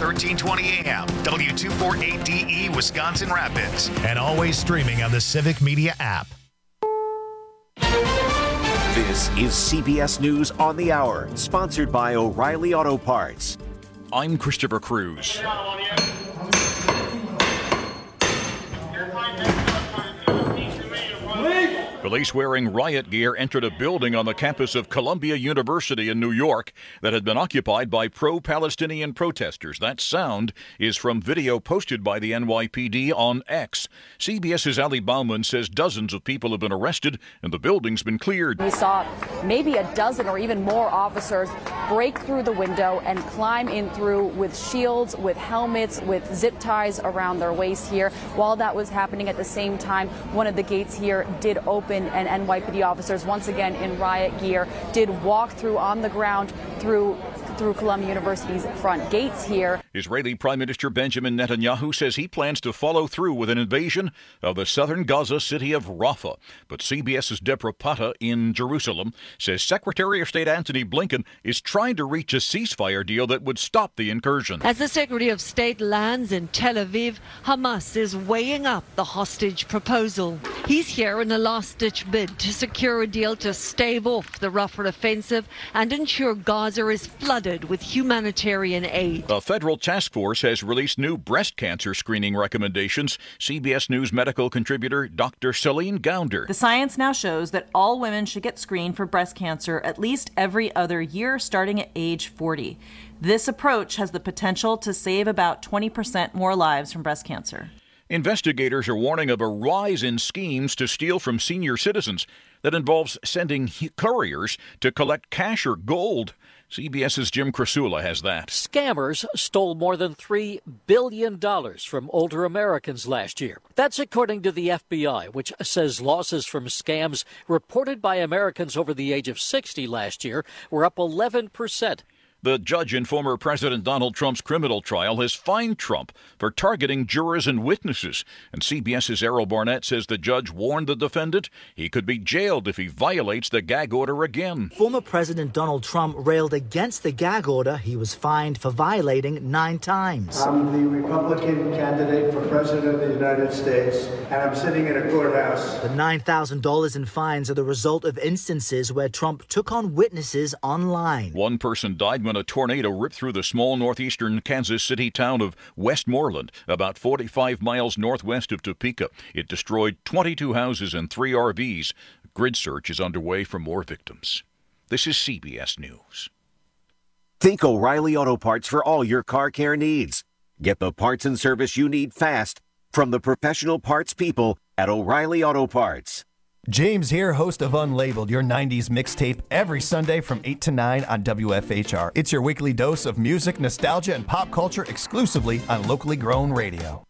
1320 AM, W248DE, Wisconsin Rapids, and always streaming on the Civic Media app. This is CBS News on the Hour, sponsored by O'Reilly Auto Parts. I'm Christopher Cruz. Police wearing riot gear entered a building on the campus of Columbia University in New York that had been occupied by pro-Palestinian protesters. That sound is from video posted by the NYPD on X. CBS's Ali Bauman says dozens of people have been arrested and the building's been cleared. We saw maybe a dozen or even more officers break through the window and climb in through with shields, with helmets, with zip ties around their waist here. While that was happening at the same time, one of the gates here did open, and NYPD officers, once again in riot gear, did walk through on the ground through Columbia University's front gates here. Israeli Prime Minister Benjamin Netanyahu says he plans to follow through with an invasion of the southern Gaza city of Rafah. But CBS's Deborah Pata in Jerusalem says Secretary of State Antony Blinken is trying to reach a ceasefire deal that would stop the incursion. As the Secretary of State lands in Tel Aviv, Hamas is weighing up the hostage proposal. He's here in a last-ditch bid to secure a deal to stave off the Rafah offensive and ensure Gaza is flooded with humanitarian aid. A federal task force has released new breast cancer screening recommendations. CBS News medical contributor Dr. Celine Gounder. The science now shows that all women should get screened for breast cancer at least every other year, starting at age 40. This approach has the potential to save about 20% more lives from breast cancer. Investigators are warning of a rise in schemes to steal from senior citizens that involves sending couriers to collect cash or gold. CBS's Jim Krasula has that. Scammers stole more than $3 billion from older Americans last year. That's according to the FBI, which says losses from scams reported by Americans over the age of 60 last year were up 11%. The judge in former President Donald Trump's criminal trial has fined Trump for targeting jurors and witnesses. And CBS's Errol Barnett says the judge warned the defendant he could be jailed if he violates the gag order again. Former President Donald Trump railed against the gag order he was fined for violating 9 times. I'm the Republican candidate for President of the United States, and I'm sitting in a courthouse. The $9,000 in fines are the result of instances where Trump took on witnesses online. One person died when a tornado ripped through the small northeastern Kansas City town of Westmoreland, about 45 miles northwest of Topeka. It destroyed 22 houses and 3 RVs. A grid search is underway for more victims. This is CBS News. Think O'Reilly Auto Parts for all your car care needs. Get the parts and service you need fast from the professional parts people at O'Reilly Auto Parts. James here, host of Unlabeled, your 90s mixtape, every Sunday from 8 to 9 on WFHR. It's your weekly dose of music, nostalgia, and pop culture exclusively on locally grown radio.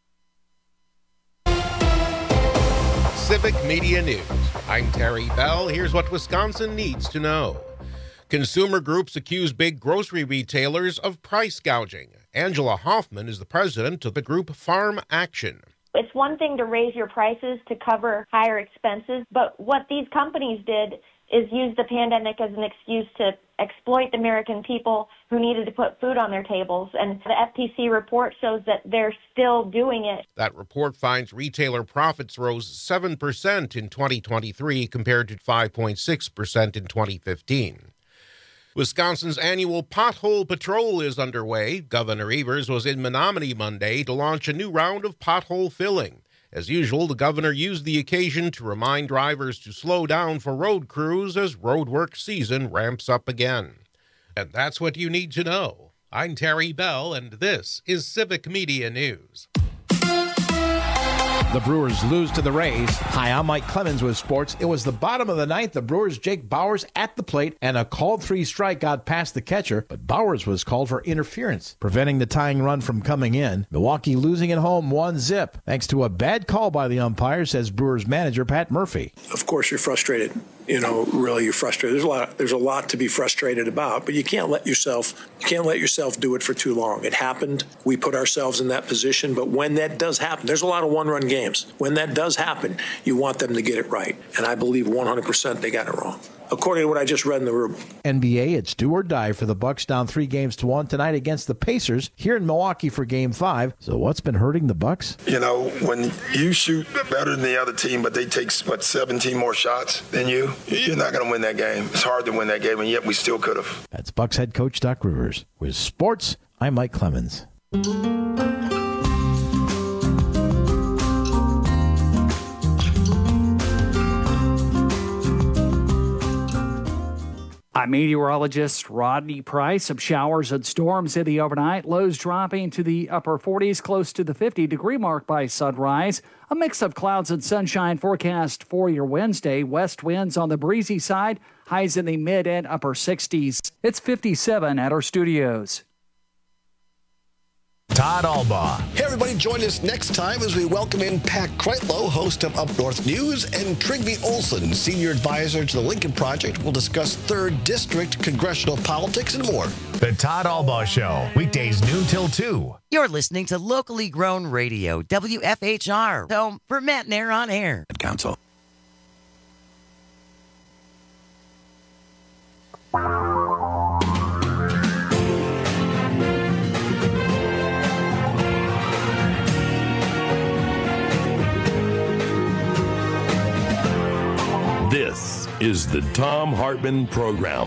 Civic Media News. I'm Terry Bell. Here's what Wisconsin needs to know. Consumer groups accuse big grocery retailers of price gouging. Angela Hoffman is the president of the group Farm Action. It's one thing to raise your prices to cover higher expenses, but what these companies did is use the pandemic as an excuse to exploit the American people who needed to put food on their tables. And the FTC report shows that they're still doing it. That report finds retailer profits rose 7% in 2023 compared to 5.6% in 2015. Wisconsin's annual Pothole Patrol is underway. Governor Evers was in Menominee Monday to launch a new round of pothole filling. As usual, the governor used the occasion to remind drivers to slow down for road crews as roadwork season ramps up again. And that's what you need to know. I'm Terry Bell, and this is Civic Media News. The Brewers lose to the Rays. Hi, I'm Mike Clemens with sports. It was the bottom of the ninth. The Brewers' Jake Bauers at the plate, and a called 3 strike got past the catcher, but Bauers was called for interference, preventing the tying run from coming in. Milwaukee losing at home 1-0, thanks to a bad call by the umpire, says Brewers manager Pat Murphy. Of course, you're frustrated. Really, you're frustrated. There's a lot to be frustrated about, but you can't let yourself do it for too long. It happened. We put ourselves in that position, but when that does happen, there's a lot of one-run games. When that does happen, you want them to get it right, and I believe 100% they got it wrong. according to what I just read in the room. NBA, it's do or die for the Bucks, down 3-1 tonight against the Pacers here in Milwaukee for Game 5. So what's been hurting the Bucks? When you shoot better than the other team, but they take, 17 more shots than you, you're not going to win that game. It's hard to win that game, and yet we still could have. That's Bucks head coach Doc Rivers. With sports, I'm Mike Clemens. I'm meteorologist Rodney Price. Some showers and storms in the overnight. Lows dropping to the upper 40s, close to the 50-degree mark by sunrise. A mix of clouds and sunshine forecast for your Wednesday. West winds on the breezy side. Highs in the mid and upper 60s. It's 57 at our studios. Todd Albaugh. Hey, everybody, join us next time as we welcome in Pat Kreitlow, host of Up North News, and Trygve Olsen, senior advisor to the Lincoln Project. We'll discuss 3rd District congressional politics and more. The Todd Albaugh Show, weekdays noon till 2. You're listening to locally grown radio, WFHR, home for Matt Nair on Air. Council. This is the Thom Hartmann Program.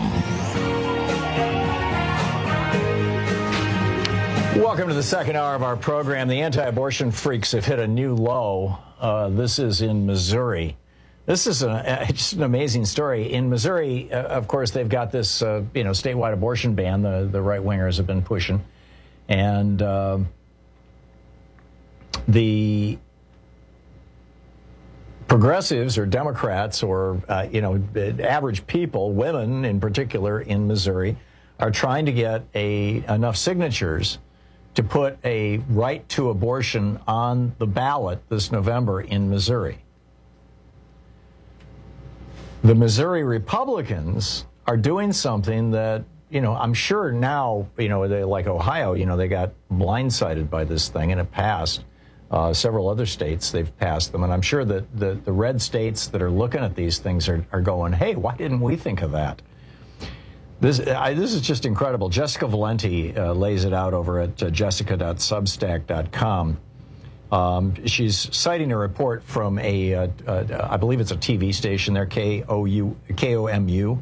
Welcome to the second hour of our program. The anti-abortion freaks have hit a new low. This is in Missouri. This is just an amazing story. In Missouri, of course, they've got this statewide abortion ban the right-wingers have been pushing. And the progressives or Democrats or, average people, women in particular in Missouri, are trying to get enough signatures to put a right to abortion on the ballot this November in Missouri. The Missouri Republicans are doing something that, I'm sure now, they like Ohio, they got blindsided by this thing and it passed. Several other states, they've passed them. And I'm sure that the red states that are looking at these things are going, hey, why didn't we think of that? This is just incredible. Jessica Valenti lays it out over at jessica.substack.com. She's citing a report from I believe it's a TV station there, KOMU.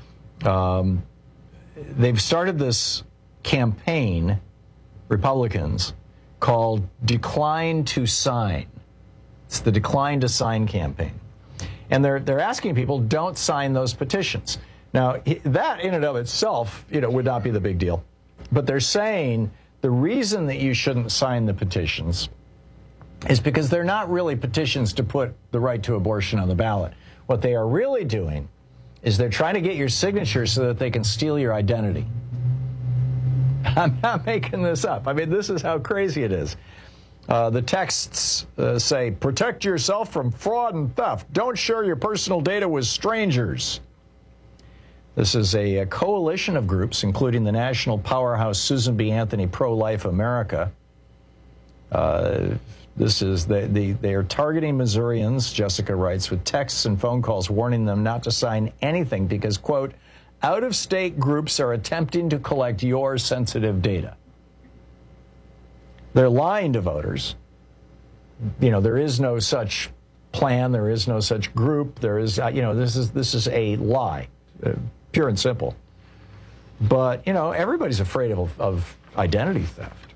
They've started this campaign, Republicans, called Decline to Sign. It's the Decline to Sign campaign. And they're asking people, don't sign those petitions. Now, that in and of itself, would not be the big deal. But they're saying the reason that you shouldn't sign the petitions is because they're not really petitions to put the right to abortion on the ballot. What they are really doing is they're trying to get your signature so that they can steal your identity. I'm not making this up. I mean, this is how crazy it is. The texts say, protect yourself from fraud and theft. Don't share your personal data with strangers. This is a coalition of groups, including the national powerhouse Susan B. Anthony Pro-Life America. They are targeting Missourians, Jessica writes, with texts and phone calls warning them not to sign anything because, quote, out-of-state groups are attempting to collect your sensitive data. They're lying to voters. There is no such plan. There is no such group. There is, this is a lie, pure and simple. But, everybody's afraid of identity theft.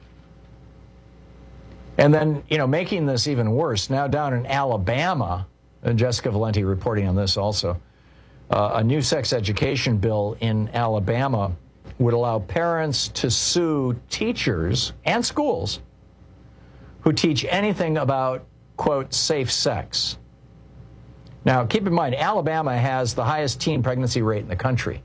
And then, making this even worse, now down in Alabama, and Jessica Valenti reporting on this also, a new sex education bill in Alabama would allow parents to sue teachers and schools who teach anything about, quote, safe sex. Now, keep in mind, Alabama has the highest teen pregnancy rate in the country.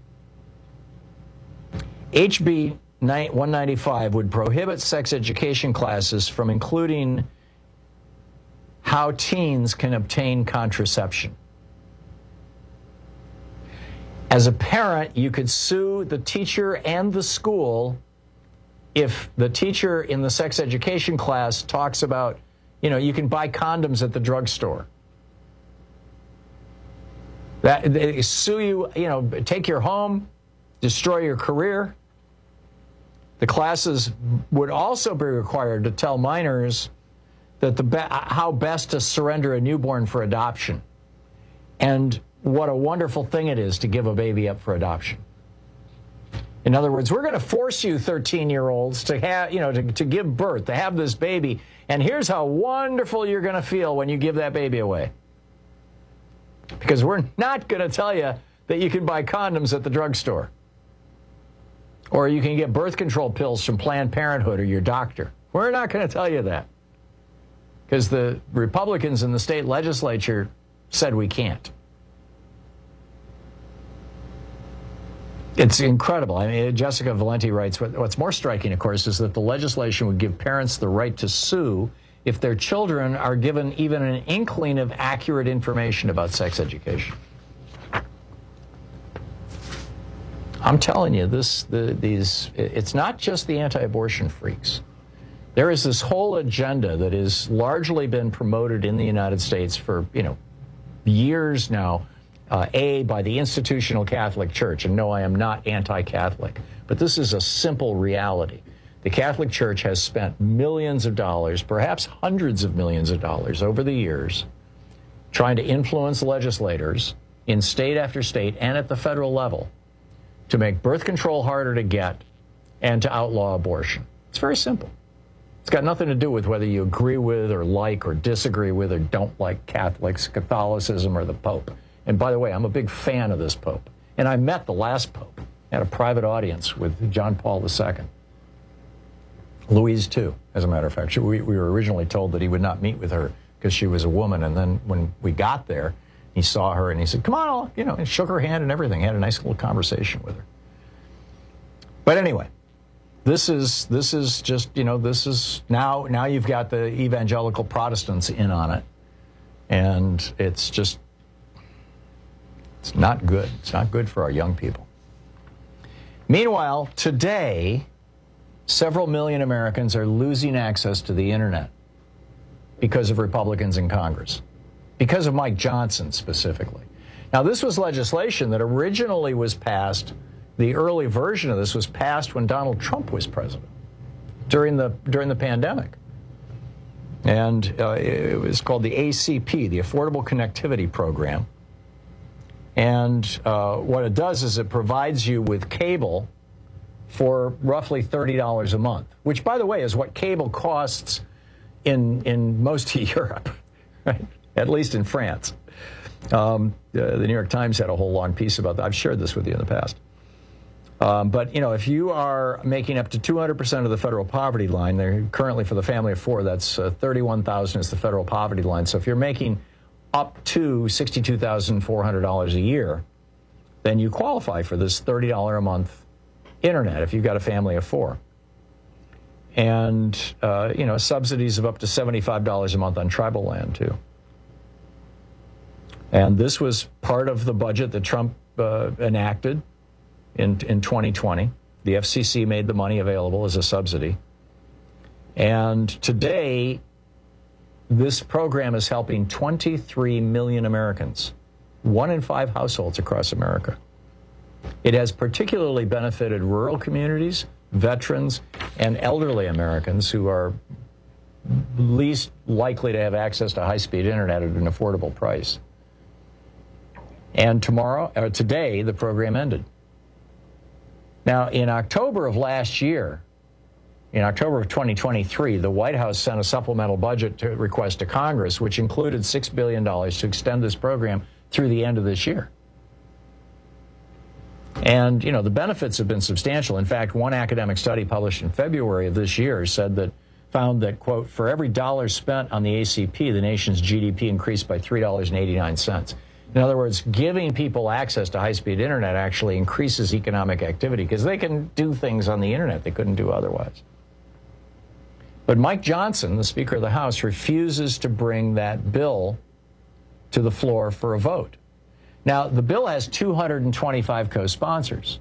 HB 195 would prohibit sex education classes from including how teens can obtain contraception. As a parent, you could sue the teacher and the school if the teacher in the sex education class talks about, you can buy condoms at the drugstore. That they sue you, take your home, destroy your career. The classes would also be required to tell minors that how best to surrender a newborn for adoption, and what a wonderful thing it is to give a baby up for adoption. In other words, we're going to force you 13-year-olds to have, to give birth, to have this baby, and here's how wonderful you're going to feel when you give that baby away. Because we're not going to tell you that you can buy condoms at the drugstore, or you can get birth control pills from Planned Parenthood or your doctor. We're not going to tell you that, because the Republicans in the state legislature said we can't. It's incredible. I mean, Jessica Valenti writes, what's more striking, of course, is that the legislation would give parents the right to sue if their children are given even an inkling of accurate information about sex education. I'm telling you, it's not just the anti-abortion freaks. There is this whole agenda that has largely been promoted in the United States for, years now, by the institutional Catholic Church. And no, I am not anti-Catholic, but this is a simple reality. The Catholic Church has spent millions of dollars, perhaps hundreds of millions of dollars over the years, trying to influence legislators in state after state and at the federal level to make birth control harder to get and to outlaw abortion. It's very simple. It's got nothing to do with whether you agree with or like or disagree with or don't like Catholics, Catholicism, or the Pope. And by the way, I'm a big fan of this Pope. And I met the last Pope at a private audience with John Paul II. Louise, too, as a matter of fact. We were originally told that he would not meet with her because she was a woman. And then when we got there, he saw her and he said, come on, and shook her hand and everything. Had a nice little conversation with her. But anyway, this is just, this is now you've got the evangelical Protestants in on it. And it's not good. It's not good for our young people. Meanwhile, today, several million Americans are losing access to the internet because of Republicans in Congress, because of Mike Johnson specifically. Now, this was legislation that originally was passed, the early version of this was passed when Donald Trump was president during the pandemic. And it was called the ACP, the Affordable Connectivity Program. And what it does is it provides you with cable for roughly $30 a month, which, by the way, is what cable costs in most of Europe, right? At least in France. The New York Times had a whole long piece about that. I've shared this with you in the past. But, if you are making up to 200% of the federal poverty line, they're currently for the family of four, that's $31,000 is the federal poverty line. So if you're making up to $62,400 a year, then you qualify for this $30 a month internet if you've got a family of four. And, subsidies of up to $75 a month on tribal land, too. And this was part of the budget that Trump enacted in 2020. The FCC made the money available as a subsidy. And today, this program is helping 23 million Americans, 1 in 5 households across America. It has particularly benefited rural communities, veterans, and elderly Americans who are least likely to have access to high-speed internet at an affordable price. And today, the program ended. Now, in October of last year, in October of 2023, the White House sent a supplemental budget request to Congress, which included $6 billion to extend this program through the end of this year. And, the benefits have been substantial. In fact, one academic study published in February of this year found that, quote, for every dollar spent on the ACP, the nation's GDP increased by $3.89. In other words, giving people access to high-speed internet actually increases economic activity because they can do things on the internet they couldn't do otherwise. But Mike Johnson, the Speaker of the House, refuses to bring that bill to the floor for a vote. Now, the bill has 225 co-sponsors,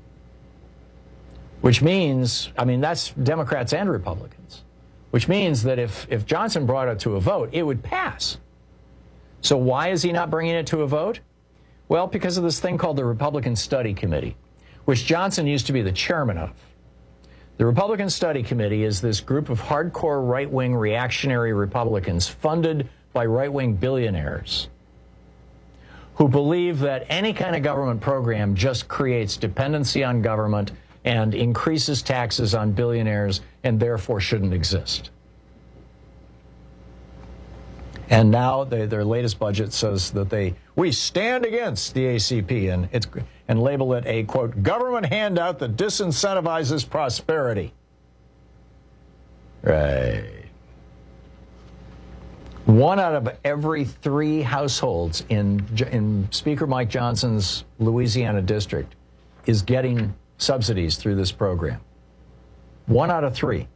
which means, that's Democrats and Republicans, which means that if Johnson brought it to a vote, it would pass. So why is he not bringing it to a vote? Well, because of this thing called the Republican Study Committee, which Johnson used to be the chairman of. The Republican Study Committee is this group of hardcore right-wing reactionary Republicans funded by right-wing billionaires who believe that any kind of government program just creates dependency on government and increases taxes on billionaires and therefore shouldn't exist. And now their latest budget says that we stand against the ACP and label it a, quote, government handout that disincentivizes prosperity. Right. 1 out of every 3 households in Speaker Mike Johnson's Louisiana district is getting subsidies through this program. 1 out of 3.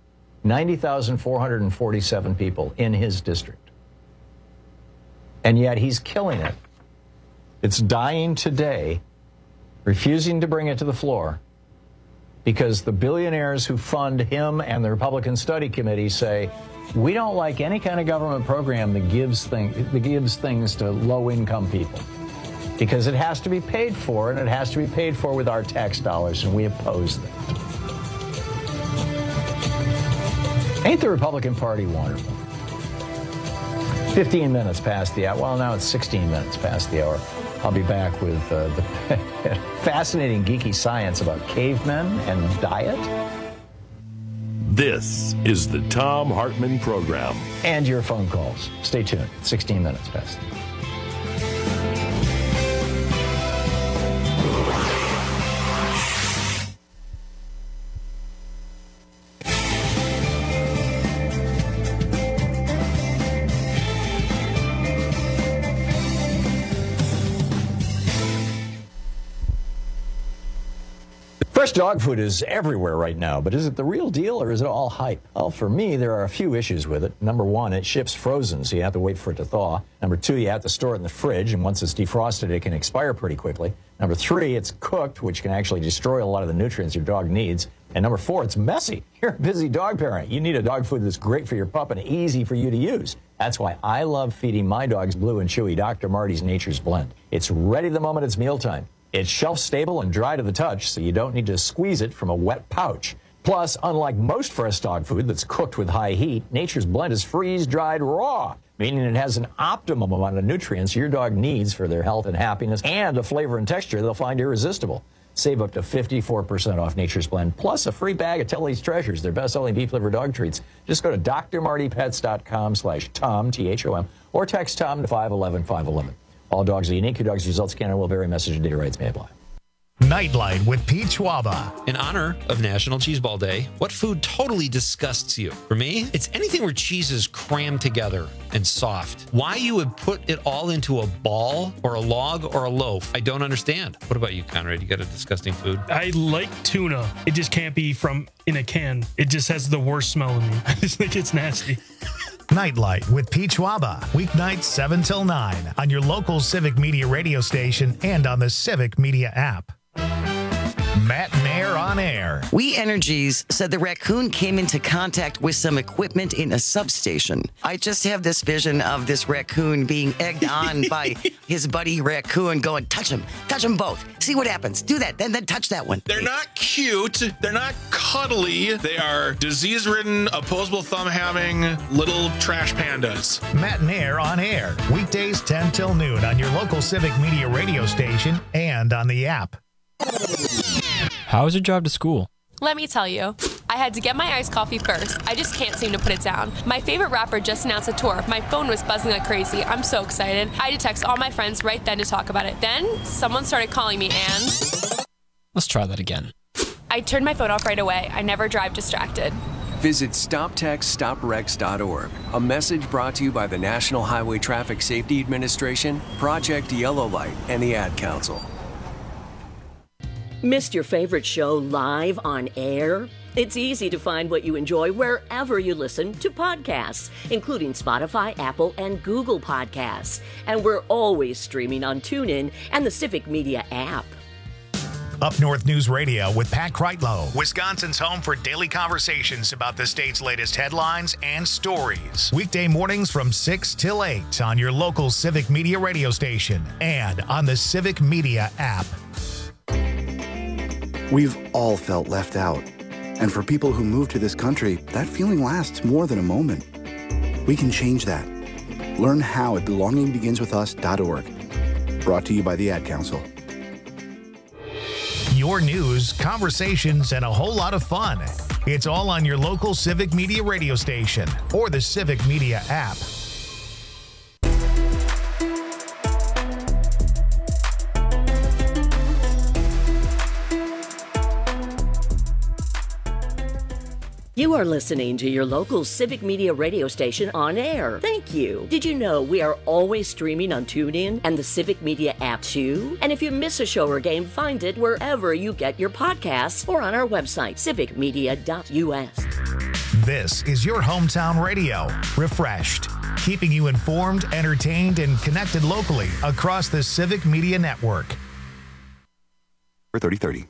90,447 people in his district. And yet he's killing it. It's dying today, refusing to bring it to the floor, because the billionaires who fund him and the Republican Study Committee say, we don't like any kind of government program that gives things to low-income people, because it has to be paid for, and it has to be paid for with our tax dollars, and we oppose that. Ain't the Republican Party wonderful? 15 minutes past the hour. Well, now it's 16 minutes past the hour. I'll be back with the fascinating geeky science about cavemen and diet. This is the Thom Hartmann Program. And your phone calls. Stay tuned. 16 minutes past. Fresh dog food is everywhere right now, but is it the real deal or is it all hype? Well, for me, there are a few issues with it. Number 1, it ships frozen, so you have to wait for it to thaw. Number 2, you have to store it in the fridge, and once it's defrosted, it can expire pretty quickly. Number 3, it's cooked, which can actually destroy a lot of the nutrients your dog needs. And number 4, it's messy. You're a busy dog parent. You need a dog food that's great for your pup and easy for you to use. That's why I love feeding my dogs Blue and Chewy Dr. Marty's Nature's Blend. It's ready the moment it's mealtime. It's shelf-stable and dry to the touch, so you don't need to squeeze it from a wet pouch. Plus, unlike most fresh dog food that's cooked with high heat, Nature's Blend is freeze-dried raw, meaning it has an optimum amount of nutrients your dog needs for their health and happiness, and a flavor and texture they'll find irresistible. Save up to 54% off Nature's Blend, plus a free bag of Telly's Treasures, their best-selling beef-liver dog treats. Just go to drmartypets.com/Tom, T-H-O-M, or text Tom to 511-511. All dogs are unique. Your dog's results can and will vary. Message and data rates may apply. Nightlight with Pete Schwaba. In honor of National Cheeseball Day, what food totally disgusts you? For me, it's anything where cheese is crammed together and soft. Why you would put it all into a ball or a log or a loaf, I don't understand. What about you, Conrad? You got a disgusting food? I like tuna. It just can't be from in a can. It just has the worst smell to me. I just think it's nasty. Nightlight with Pete Schwaba. Weeknights 7 till 9 on your local Civic Media radio station and on the Civic Media app. Matt Nair on air. We Energies said the raccoon came into contact with some equipment in a substation. I just have this vision of this raccoon being egged on by his buddy raccoon going, touch them both. See what happens. Do that, then touch that one. They're not cute. They're not cuddly. They are disease-ridden, opposable thumb-having little trash pandas. Matt Nair on air. Weekdays 10 till noon on your local Civic Media radio station and on the app. How was your drive to school? Let me tell you, I had to get my iced coffee first. I just can't seem to put it down. My favorite rapper just announced a tour. My phone was buzzing like crazy. I'm so excited. I had to text all my friends right then to talk about it. Then someone started calling me and... Let's try that again. I turned my phone off right away. I never drive distracted. Visit StopTextStopWrecks.org. A message brought to you by the National Highway Traffic Safety Administration, Project Yellow Light, and the Ad Council. Missed your favorite show live on air? It's easy to find what you enjoy wherever you listen to podcasts, including Spotify, Apple, and Google Podcasts. And we're always streaming on TuneIn and the Civic Media app. Up North News Radio with Pat Kreitlow, Wisconsin's home for daily conversations about the state's latest headlines and stories. Weekday mornings from 6 till 8 on your local Civic Media radio station and on the Civic Media app. We've all felt left out. And for people who move to this country, that feeling lasts more than a moment. We can change that. Learn how at belongingbeginswithus.org. Brought to you by the Ad Council. Your news, conversations, and a whole lot of fun. It's all on your local Civic Media radio station or the Civic Media app. You are listening to your local Civic Media radio station on air. Thank you. Did you know we are always streaming on TuneIn and the Civic Media app too? And if you miss a show or game, find it wherever you get your podcasts or on our website, civicmedia.us. This is your hometown radio, refreshed, keeping you informed, entertained, and connected locally across the Civic Media network. For 3030.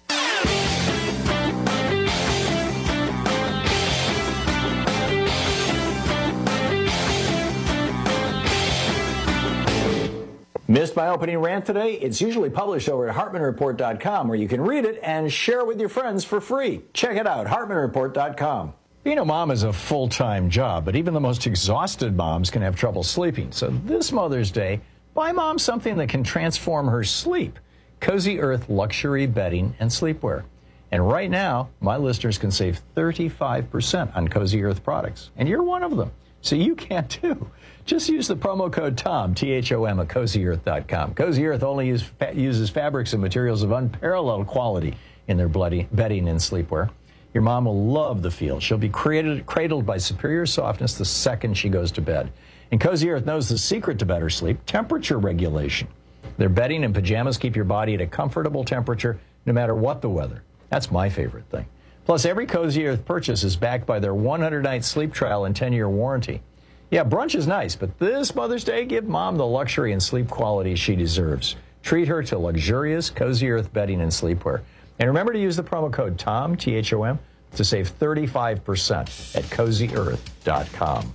Missed my opening rant today? It's usually published over at HartmanReport.com, where you can read it and share it with your friends for free. Check it out, HartmanReport.com. Being a mom is a full-time job, but even the most exhausted moms can have trouble sleeping. So this Mother's Day, buy mom something that can transform her sleep. Cozy Earth luxury bedding and sleepwear. And right now, my listeners can save 35% on Cozy Earth products. And you're one of them. So you can too. Just use the promo code TOM, T-H-O-M, at CozyEarth.com. Cozy Earth only uses fabrics and materials of unparalleled quality in their bedding and sleepwear. Your mom will love the feel. She'll be cradled by superior softness the second she goes to bed. And Cozy Earth knows the secret to better sleep, temperature regulation. Their bedding and pajamas keep your body at a comfortable temperature no matter what the weather. That's my favorite thing. Plus, every Cozy Earth purchase is backed by their 100-night sleep trial and 10-year warranty. Yeah, brunch is nice, but this Mother's Day, give mom the luxury and sleep quality she deserves. Treat her to luxurious Cozy Earth bedding and sleepwear. And remember to use the promo code TOM, T-H-O-M, to save 35% at CozyEarth.com.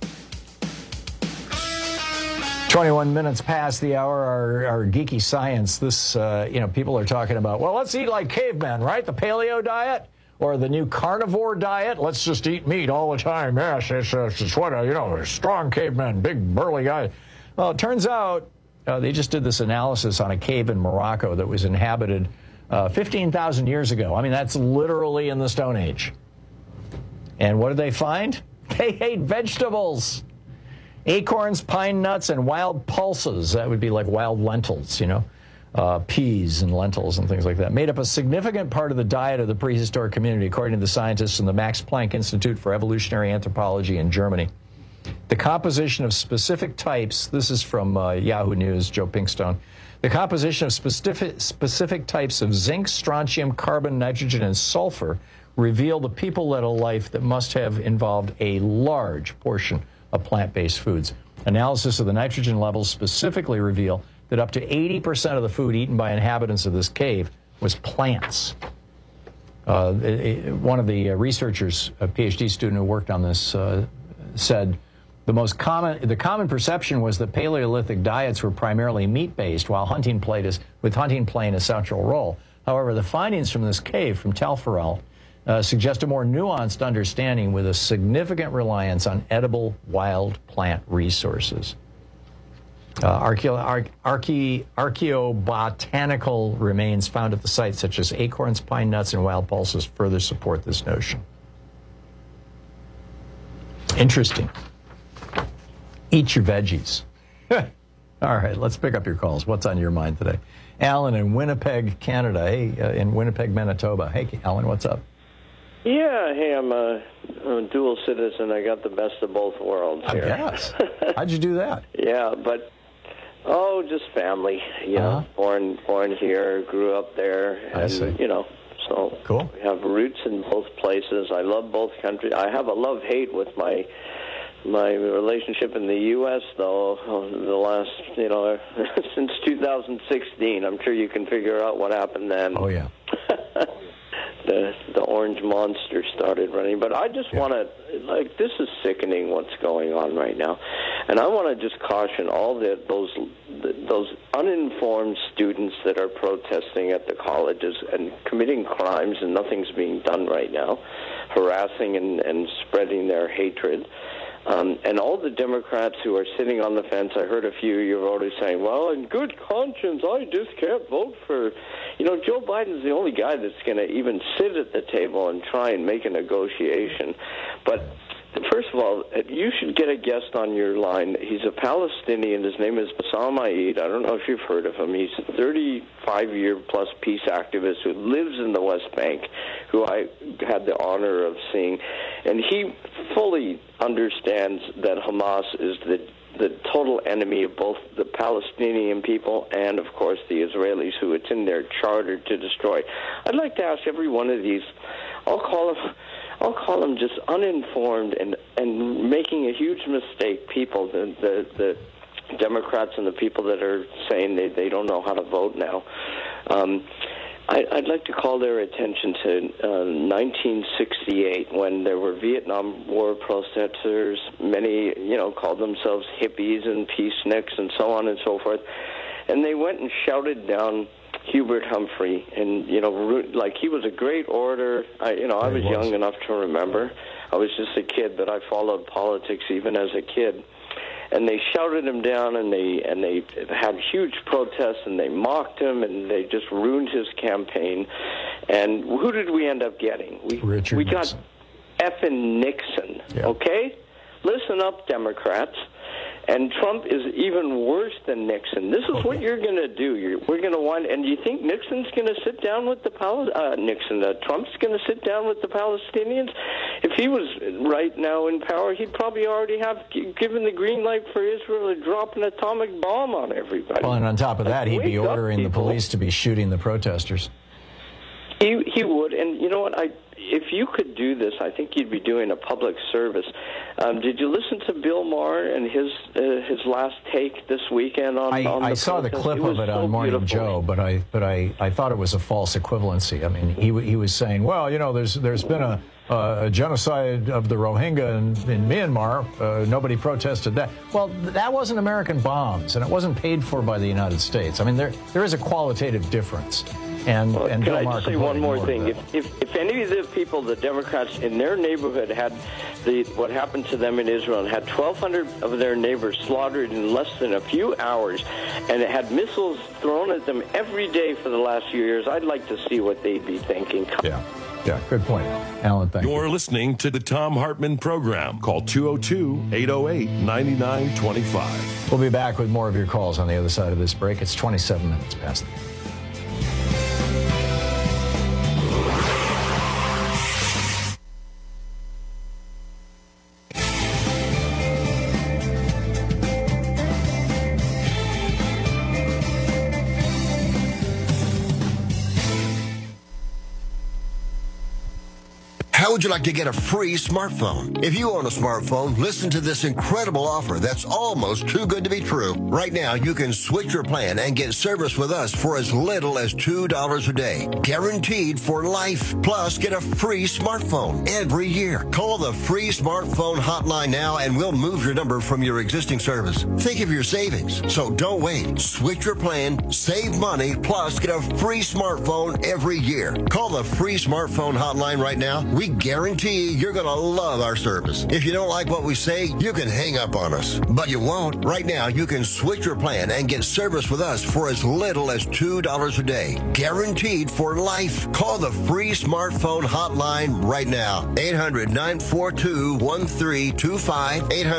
21 minutes past the hour, our geeky science. This, people are talking about, well, let's eat like cavemen, right? The paleo diet? Or the new carnivore diet, let's just eat meat all the time. Yes, it's what, strong cavemen, big burly guy. Well, it turns out they just did this analysis on a cave in Morocco that was inhabited 15,000 years ago. I mean, that's literally in the Stone Age. And what did they find? They ate vegetables. Acorns, pine nuts, and wild pulses. That would be like wild lentils, peas and lentils and things like that, made up a significant part of the diet of the prehistoric community, according to the scientists in the Max Planck Institute for Evolutionary Anthropology in Germany. The composition of specific types, this is from Yahoo News, Joe Pinkstone, the composition of specific types of zinc, strontium, carbon, nitrogen, and sulfur reveal the people-led a life that must have involved a large portion of plant-based foods. Analysis of the nitrogen levels specifically reveal that up to 80% of the food eaten by inhabitants of this cave was plants. One of the researchers, a PhD student who worked on this, said the common perception was that Paleolithic diets were primarily meat-based, while hunting played a central role. However, the findings from this cave from Telferrell suggest a more nuanced understanding with a significant reliance on edible wild plant resources. Archaeobotanical remains found at the site, such as acorns, pine nuts, and wild pulses, further support this notion. Interesting. Eat your veggies. All right, let's pick up your calls. What's on your mind today? Alan in Winnipeg, Canada. Hey, in Winnipeg, Manitoba. Hey, Alan, what's up? Yeah, hey, I'm a dual citizen. I got the best of both worlds here. Yes. How'd you do that? Yeah, but just family. Born here, grew up there, and so cool. We have roots in both places. I love both countries. I have a love-hate with my my relationship in the U.S., though, the last, since 2016, I'm sure you can figure out what happened then. Oh, yeah. The orange monster started running. But I just want to, this is sickening what's going on right now. And I want to just caution all those uninformed students that are protesting at the colleges and committing crimes, and nothing's being done right now, harassing and spreading their hatred. And all the Democrats who are sitting on the fence, I heard a few of your voters saying, well, in good conscience, I just can't vote for... Joe Biden's the only guy that's going to even sit at the table and try and make a negotiation. But first of all, you should get a guest on your line. He's a Palestinian. His name is Bassam Eid. I don't know if you've heard of him. He's a 35-year-plus peace activist who lives in the West Bank, who I had the honor of seeing. And he fully understands that Hamas is the total enemy of both the Palestinian people and, of course, the Israelis, who it's in their charter to destroy. I'd like to ask every one of these, I'll call them just uninformed and making a huge mistake people, the Democrats and the people that are saying they don't know how to vote now. I'd like to call their attention to 1968, when there were Vietnam War protesters. Many, called themselves hippies and peaceniks and so on and so forth. And they went and shouted down Hubert Humphrey, and he was a great orator. I was young enough to remember. I was just a kid, but I followed politics even as a kid. And they shouted him down, and they had huge protests, and they mocked him, and they just ruined his campaign. And who did we end up getting? We got effing Nixon. Yeah. Okay, listen up, Democrats. And Trump is even worse than Nixon. This is what you're going to do. We're going to wind. And do you think Nixon's going to sit down with the Trump's going to sit down with the Palestinians? If he was right now in power, he'd probably already have given the green light for Israel to drop an atomic bomb on everybody. Well, and on top of that, he'd be ordering the police to be shooting the protesters. He would, and you know what? If you could do this, I think you'd be doing a public service. Did you listen to Bill Maher and his last take this weekend on I saw the clip of it on Morning Joe, but I thought it was a false equivalency. I mean, he was saying, well, there's been a genocide of the Rohingya in Myanmar. Nobody protested that. Well, that wasn't American bombs, and it wasn't paid for by the United States. I mean, there is a qualitative difference. And can I just say one more thing? If any of the people, the Democrats in their neighborhood, had what happened to them in Israel and had 1,200 of their neighbors slaughtered in less than a few hours, and it had missiles thrown at them every day for the last few years, I'd like to see what they'd be thinking. Yeah, good point, Alan. Thank you. You're listening to the Tom Hartman Program. Call 202-808-9925. We'll be back with more of your calls on the other side of this break. It's 27 minutes past. How would you like to get a free smartphone? If you own a smartphone, listen to this incredible offer that's almost too good to be true. Right now, you can switch your plan and get service with us for as little as $2 a day. Guaranteed for life. Plus, get a free smartphone every year. Call the free smartphone hotline now and we'll move your number from your existing service. Think of your savings. So don't wait. Switch your plan, save money, plus get a free smartphone every year. Call the free smartphone hotline right now. We guarantee you're going to love our service. If you don't like what we say, you can hang up on us. But you won't. Right now, you can switch your plan and get service with us for as little as $2 a day. Guaranteed for life. Call the free smartphone hotline right now. 800-942-1325.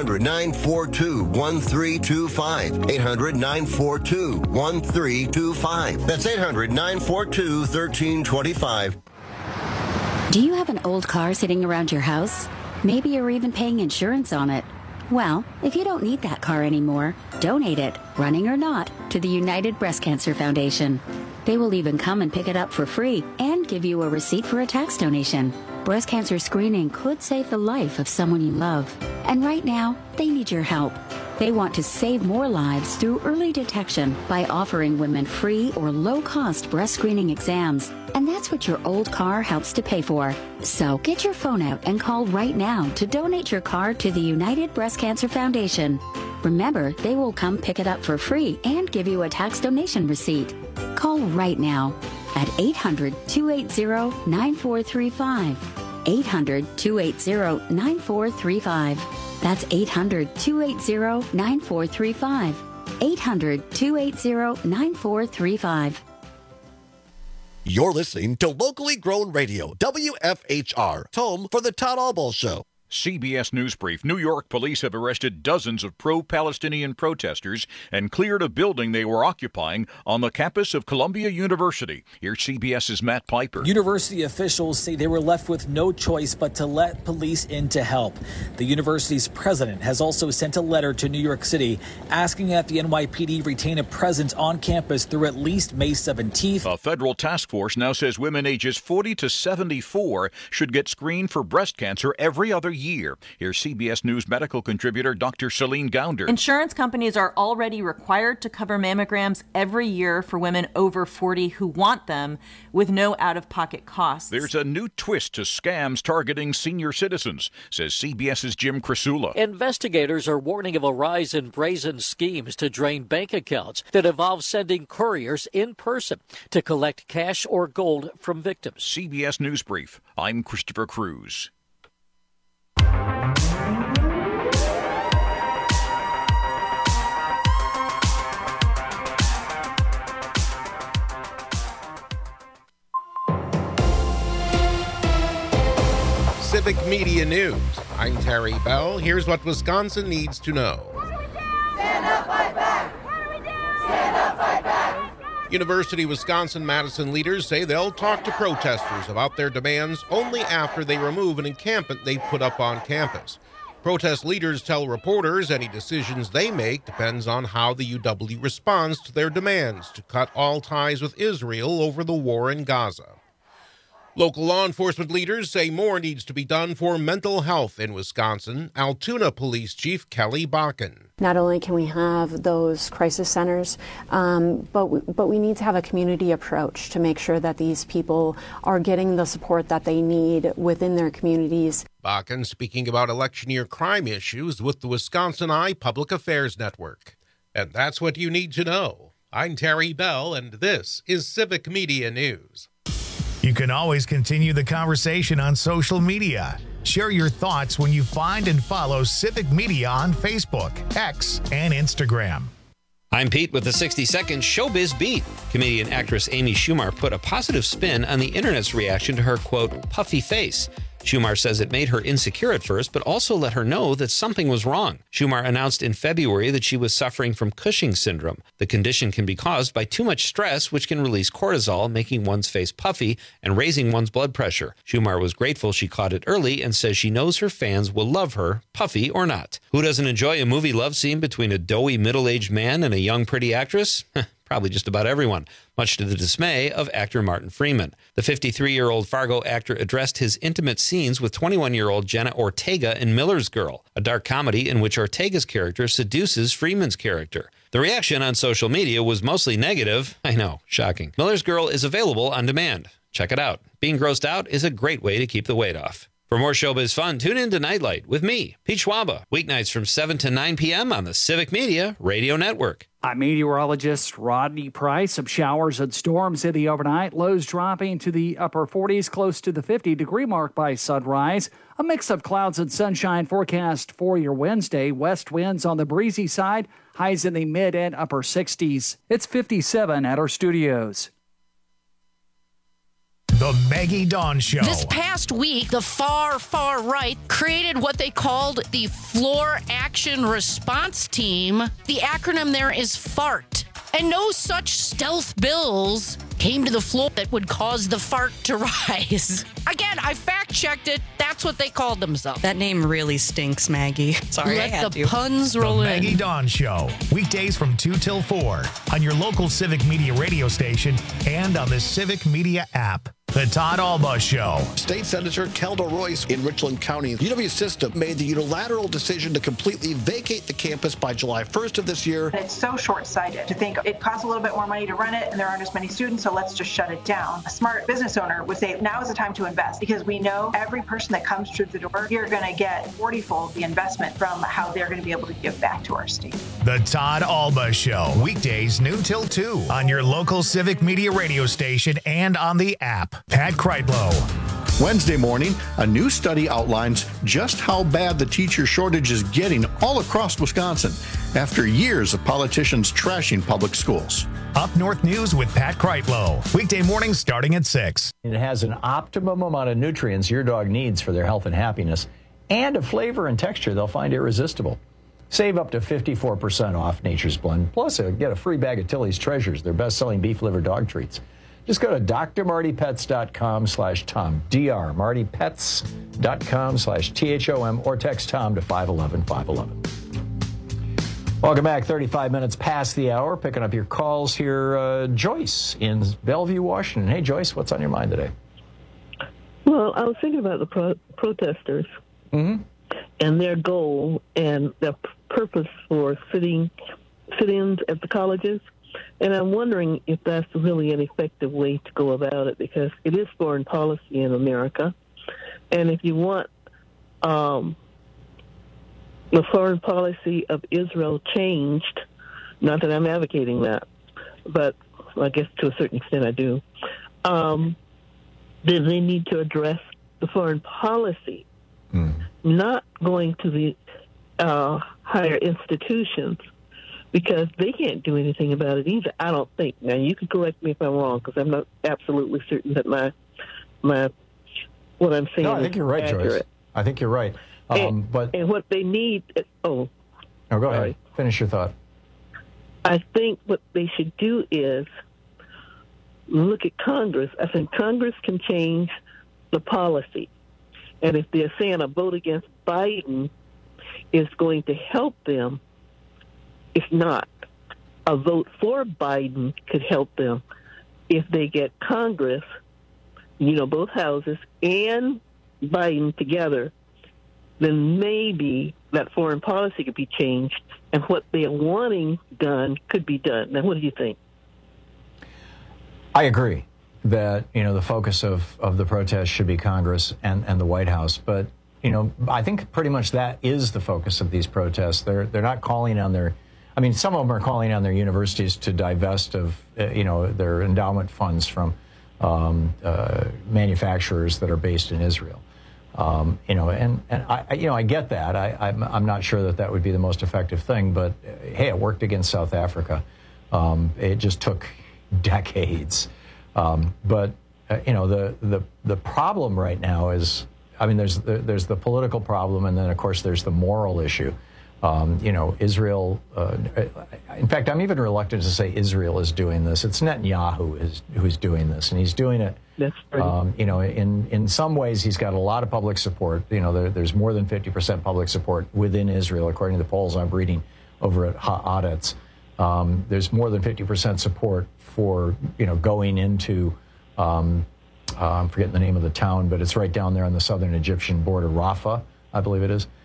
800-942-1325. 800-942-1325. That's 800-942-1325. Do you have an old car sitting around your house? Maybe you're even paying insurance on it. Well, if you don't need that car anymore, donate it, running or not, to the United Breast Cancer Foundation. They will even come and pick it up for free and give you a receipt for a tax donation. Breast cancer screening could save the life of someone you love. And right now, they need your help. They want to save more lives through early detection by offering women free or low-cost breast screening exams. And that's what your old car helps to pay for. So get your phone out and call right now to donate your car to the United Breast Cancer Foundation. Remember, they will come pick it up for free and give you a tax donation receipt. Call right now at 800-280-9435. 800-280-9435. That's 800-280-9435. 800-280-9435. You're listening to locally grown radio, WFHR, home for the Todd Albaugh Show. CBS News Brief. New York police have arrested dozens of pro-Palestinian protesters and cleared a building they were occupying on the campus of Columbia University. Here's CBS's Matt Piper. University officials say they were left with no choice but to let police in to help. The university's president has also sent a letter to New York City asking that the NYPD retain a presence on campus through at least May 17th. A federal task force now says women ages 40 to 74 should get screened for breast cancer every other year. Here's CBS News medical contributor Dr. Celine Gounder. Insurance companies are already required to cover mammograms every year for women over 40 who want them with no out-of-pocket costs. There's a new twist to scams targeting senior citizens, says CBS's Jim Krasula. Investigators are warning of a rise in brazen schemes to drain bank accounts that involve sending couriers in person to collect cash or gold from victims. CBS News Brief. I'm Christopher Cruz. Civic Media News. I'm Terry Bell. Here's what Wisconsin needs to know. Stand up, fight back! What do we do? Stand up, fight back! University of Wisconsin-Madison leaders say they'll talk to protesters about their demands only after they remove an encampment they put up on campus. Protest leaders tell reporters any decisions they make depends on how the UW responds to their demands to cut all ties with Israel over the war in Gaza. Local law enforcement leaders say more needs to be done for mental health in Wisconsin. Altoona Police Chief Kelly Bakken. Not only can we have those crisis centers, but we need to have a community approach to make sure that these people are getting the support that they need within their communities. Bakken speaking about election year crime issues with the Wisconsin Eye Public Affairs Network. And that's what you need to know. I'm Terry Bell, and this is Civic Media News. You can always continue the conversation on social media. Share your thoughts when you find and follow Civic Media on Facebook, X, and Instagram. I'm Pete with the 60-second Showbiz Beat. Comedian actress Amy Schumer put a positive spin on the internet's reaction to her, quote, puffy face. Schumer says it made her insecure at first, but also let her know that something was wrong. Schumer announced in February that she was suffering from Cushing's syndrome. The condition can be caused by too much stress, which can release cortisol, making one's face puffy and raising one's blood pressure. Schumer was grateful she caught it early and says she knows her fans will love her, puffy or not. Who doesn't enjoy a movie love scene between a doughy middle-aged man and a young pretty actress? Probably just about everyone, much to the dismay of actor Martin Freeman. The 53-year-old Fargo actor addressed his intimate scenes with 21-year-old Jenna Ortega in Miller's Girl, a dark comedy in which Ortega's character seduces Freeman's character. The reaction on social media was mostly negative. I know, shocking. Miller's Girl is available on demand. Check it out. Being grossed out is a great way to keep the weight off. For more showbiz fun, tune in to Nightlight with me, Pete Schwaba, weeknights from 7 to 9 p.m. on the Civic Media Radio Network. I'm meteorologist Rodney Price. Some showers and storms in the overnight. Lows dropping to the upper 40s, close to the 50-degree mark by sunrise. A mix of clouds and sunshine forecast for your Wednesday. West winds on the breezy side. Highs in the mid and upper 60s. It's 57 at our studios. The Maggie Dawn Show. This past week, the far right created what they called the Floor Action Response Team. The acronym there is FART. And no such stealth bills came to the floor that would cause the fart to rise. Again, I fact-checked it. That's what they called themselves. That name really stinks, Maggie. Sorry, Let the puns roll in. The Maggie Dawn Show. Weekdays from 2 till 4 on your local Civic Media radio station and on the Civic Media app. The Todd Alba Show. State Senator Kelda Royce in Richland County. UW System made the unilateral decision to completely vacate the campus by July 1st of this year. It's so short-sighted to think it costs a little bit more money to run it and there aren't as many students, so let's just shut it down. A smart business owner would say now is the time to invest, because we know every person that comes through the door, you're going to get 40-fold the investment from how they're going to be able to give back to our state. The Todd Alba Show, weekdays noon till 2 on your local Civic Media radio station and on the app. Pat Kreitlow. Wednesday morning, a new study outlines just how bad the teacher shortage is getting all across Wisconsin after years of politicians trashing public schools. Up North News with Pat Kreitlow. Weekday mornings starting at 6. It has an optimum amount of nutrients your dog needs for their health and happiness, and a flavor and texture they'll find irresistible. Save up to 54% off Nature's Blend. Plus, get a free bag of Tilly's Treasures, their best-selling beef liver dog treats. Just go to drmartypets.com/Tom, drmartypets.com/THOM, or text Tom to 511-511. Welcome back. 35 minutes past the hour. Picking up your calls here. Joyce in Bellevue, Washington. Hey, Joyce, what's on your mind today? Well, I was thinking about the protesters and their goal and their purpose for sit-ins at the colleges. And I'm wondering if that's really an effective way to go about it, because it is foreign policy in America. And if you want the foreign policy of Israel changed, not that I'm advocating that, but I guess to a certain extent I do, then they need to address the foreign policy, not going to the higher institutions, because they can't do anything about it either, I don't think. Now, you can correct me if I'm wrong, because I'm not absolutely certain that my what I'm saying is accurate. No, I think you're right, Joyce. I think you're right. And what they need... go ahead. Finish your thought. I think what they should do is look at Congress. I think Congress can change the policy. And if they're saying a vote against Biden is going to help them, if not, a vote for Biden could help them. If they get Congress, both houses, and Biden together, then maybe that foreign policy could be changed, and what they are wanting done could be done. Now, what do you think? I agree that, the focus of the protest should be Congress and the White House. But, I think pretty much that is the focus of these protests. They're not calling on some of them are calling on their universities to divest of, their endowment funds from manufacturers that are based in Israel. I get that. I'm not sure that would be the most effective thing, but hey, it worked against South Africa. It just took decades. The problem right now is, there's the political problem, and then of course there's the moral issue. Israel, in fact, I'm even reluctant to say Israel is doing this. It's Netanyahu who's doing this, and he's doing it. That's right. In some ways, he's got a lot of public support. There's more than 50% public support within Israel, according to the polls I'm reading over at Haaretz. There's more than 50% support for, going into, I'm forgetting the name of the town, but it's right down there on the southern Egyptian border, Rafah, I believe it is.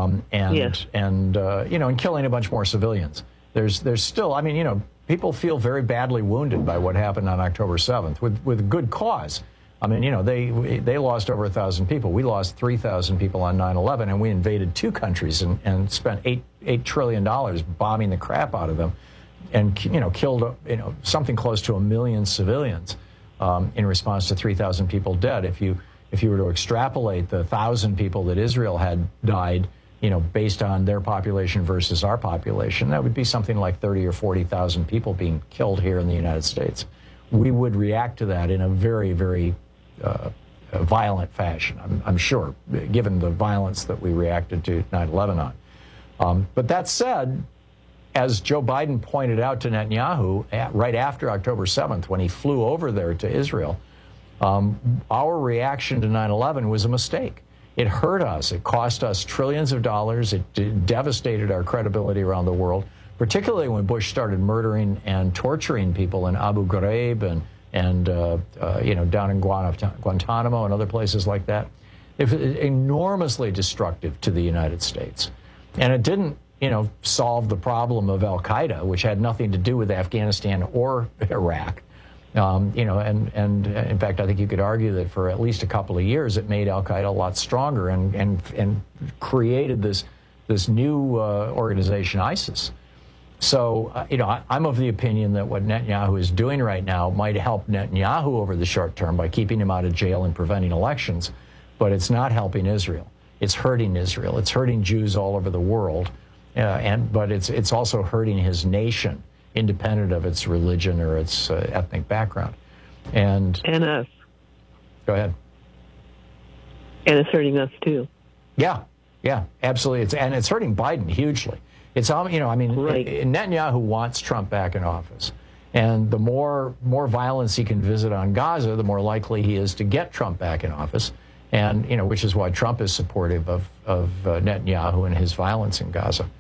And killing a bunch more civilians. There's still, people feel very badly wounded by what happened on October 7th with good cause. They lost over 1,000 people. We lost 3,000 people on 9/11, and we invaded two countries and spent $8 trillion bombing the crap out of them, and killed something close to 1 million civilians in response to 3,000 people dead. If you were to extrapolate the 1,000 people that Israel had died, based on their population versus our population, that would be something like 30 or 40,000 people being killed here in the United States. We would react to that in a very, very violent fashion, I'm sure, given the violence that we reacted to 9/11 on. But that said, as Joe Biden pointed out to Netanyahu right after October 7th, when he flew over there to Israel, our reaction to 9/11 was a mistake. It hurt us. It cost us trillions of dollars. It devastated our credibility around the world, particularly when Bush started murdering and torturing people in Abu Ghraib and down in Guantanamo and other places like that. It's enormously destructive to the United States. And it didn't, solve the problem of al-Qaeda, which had nothing to do with Afghanistan or Iraq. And in fact, I think you could argue that for at least a couple of years, it made al-Qaeda a lot stronger and created this new organization, ISIS. So, I'm of the opinion that what Netanyahu is doing right now might help Netanyahu over the short term by keeping him out of jail and preventing elections, but it's not helping Israel. It's hurting Israel. It's hurting Jews all over the world, but it's also hurting his nation, independent of its religion or its ethnic background. And us. Go ahead. And it's hurting us too. Yeah, absolutely. It's hurting Biden hugely. It's right. Netanyahu wants Trump back in office, and the more violence he can visit on Gaza, the more likely he is to get Trump back in office, and which is why Trump is supportive of Netanyahu and his violence in Gaza.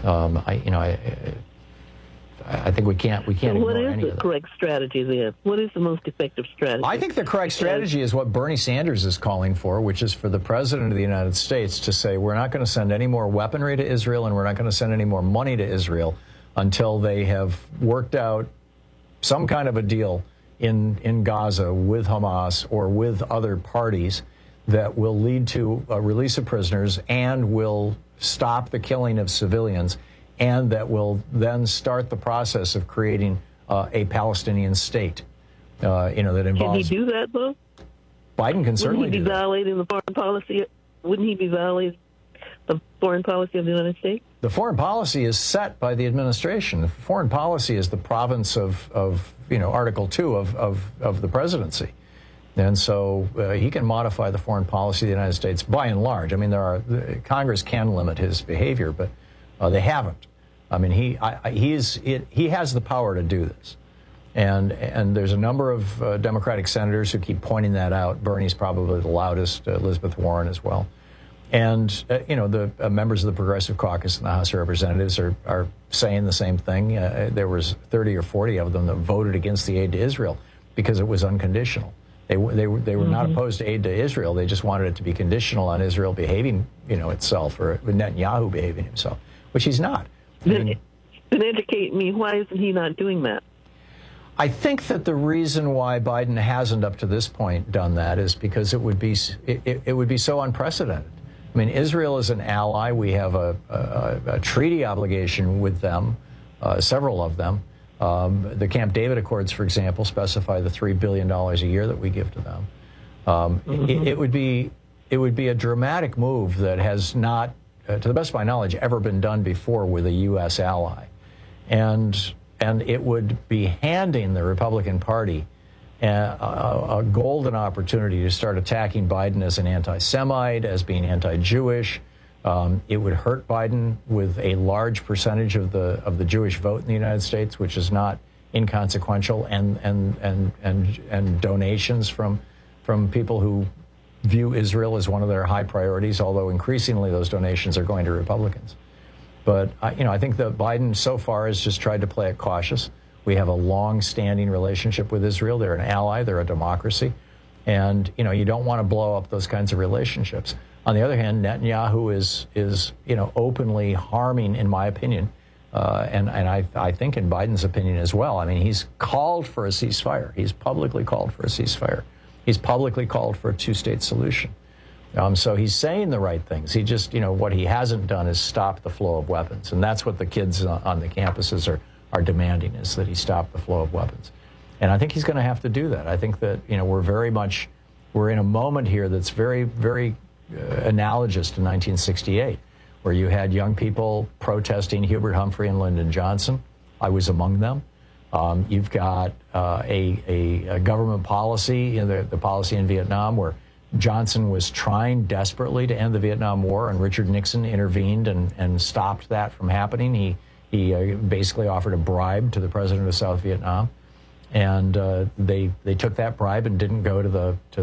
I think we can't ignore any of that. What is the correct strategy then? What is the most effective strategy? I think the correct strategy is what Bernie Sanders is calling for, which is for the President of the United States to say, we're not going to send any more weaponry to Israel and we're not going to send any more money to Israel until they have worked out some kind of a deal in Gaza with Hamas or with other parties that will lead to a release of prisoners and will stop the killing of civilians, and that will then start the process of creating a Palestinian state. That involves. Can he do that, though? Biden can certainly do that. Wouldn't he be violating the foreign policy? Wouldn't he be violating the foreign policy of the United States? The foreign policy is set by the administration. The foreign policy is the province of Article 2 of the presidency. And so he can modify the foreign policy of the United States by and large. I mean, Congress can limit his behavior, but they haven't. I mean, he has the power to do this, and there's a number of Democratic senators who keep pointing that out. Bernie's probably the loudest, Elizabeth Warren as well, and the members of the Progressive Caucus in the House of Representatives are saying the same thing. There was 30 or 40 of them that voted against the aid to Israel because it was unconditional. They were not opposed to aid to Israel. They just wanted it to be conditional on Israel behaving itself, or Netanyahu behaving himself, which he's not. Then educate me. Why isn't he not doing that? I think that the reason why Biden hasn't up to this point done that is because it would be so unprecedented. I mean, Israel is an ally. We have a treaty obligation with them, several of them. The Camp David Accords, for example, specify the $3 billion a year that we give to them. It would be a dramatic move that has not, to the best of my knowledge, ever been done before with a U.S. ally. And it would be handing the Republican Party a golden opportunity to start attacking Biden as an anti-Semite, as being anti-Jewish. It would hurt Biden with a large percentage of the Jewish vote in the United States, which is not inconsequential, and donations from people who view Israel as one of their high priorities, although increasingly those donations are going to Republicans. But, I think that Biden so far has just tried to play it cautious. We have a long-standing relationship with Israel. They're an ally. They're a democracy. And, you don't want to blow up those kinds of relationships. On the other hand, Netanyahu is openly harming, in my opinion, and I think in Biden's opinion as well. I mean, he's called for a ceasefire. He's publicly called for a ceasefire. He's publicly called for a two-state solution. So he's saying the right things. He just, what he hasn't done is stop the flow of weapons. And that's what the kids on the campuses are demanding, is that he stop the flow of weapons. And I think he's going to have to do that. I think that, we're in a moment here that's very, very analogous to 1968, where you had young people protesting Hubert Humphrey and Lyndon Johnson. I was among them. You've got a government policy, the policy in Vietnam, where Johnson was trying desperately to end the Vietnam War, and Richard Nixon intervened and stopped that from happening. He basically offered a bribe to the president of South Vietnam, and they took that bribe and didn't go to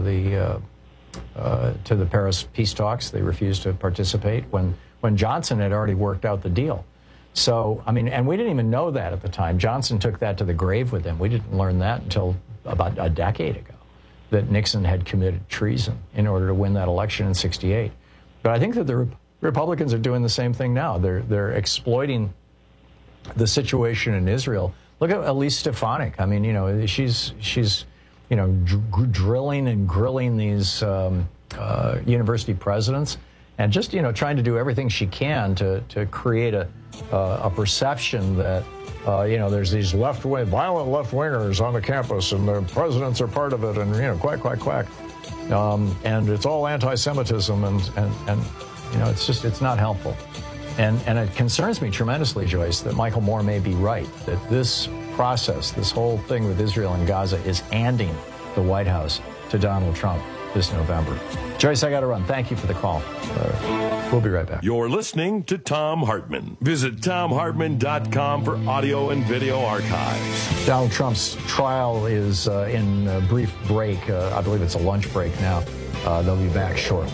the Paris peace talks. They refused to participate when Johnson had already worked out the deal. So, I mean, and we didn't even know that at the time. Johnson took that to the grave with him. We didn't learn that until about a decade ago, that Nixon had committed treason in order to win that election in '68. But I think that the Republicans are doing the same thing now. They're exploiting the situation in Israel. Look at Elise Stefanik. I mean, you know, she's you know, drilling and grilling these university presidents, and just, you know, trying to do everything she can to create a perception that you know, there's these violent left-wingers on the campus, and the presidents are part of it, and, you know, quack. And it's all anti-Semitism, and you know, it's not helpful. And it concerns me tremendously, Joyce, that Michael Moore may be right, that this process, this whole thing with Israel and Gaza, is handing the White House to Donald Trump this November. Joyce, I got to run. Thank you for the call. We'll be right back. You're listening to Thom Hartmann. Visit ThomHartmann.com for audio and video archives. Donald Trump's trial is in a brief break. I believe it's a lunch break now. They'll be back shortly.